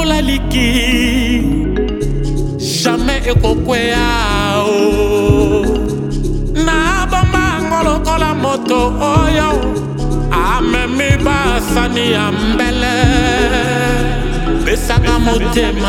lokola liki jamais ekokwea na bomba ngolokola moto oyo amemi basani ya mbele besaka motema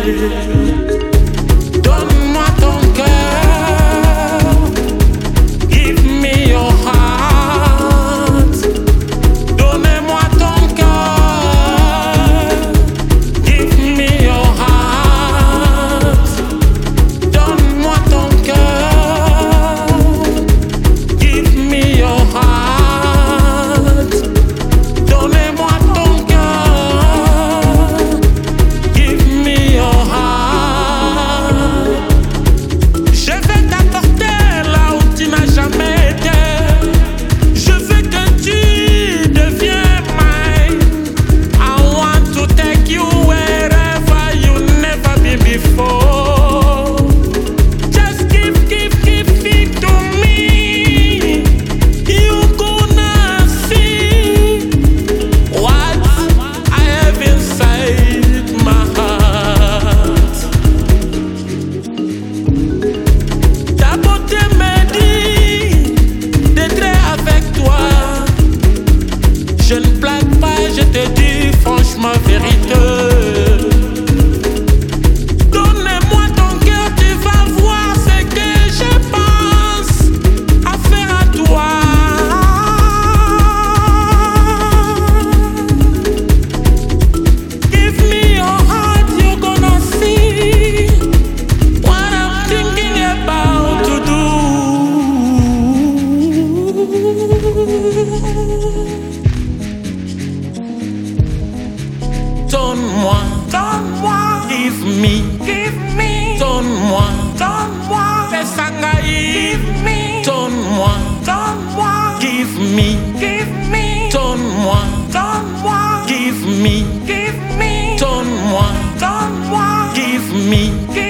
donne-moi ton cœur, give me your heart. Donnez-moi ton cœur, give me your heart. Donne-moi ton cœur, give me your heart. Donnez-moi ton cœur, give me your heart. Je vais t'apporter là où tu n'as jamais été. Je veux que tu deviennes mine. I want to take you wherever you never been before. Just give it to me. You gonna see what I have inside my heart. Ta beauté me dit d'être avec toi. Je ne blague pas, je te dis franchement vérité. Donne-moi ton cœur, tu vas voir ce que je pense à faire à toi. Give me your heart, you're gonna see what I'm thinking about to do. Donne-moi, give me, donne-moi, Pesangai, donne-moi, give me, donne-moi, give me, donne-moi, give me.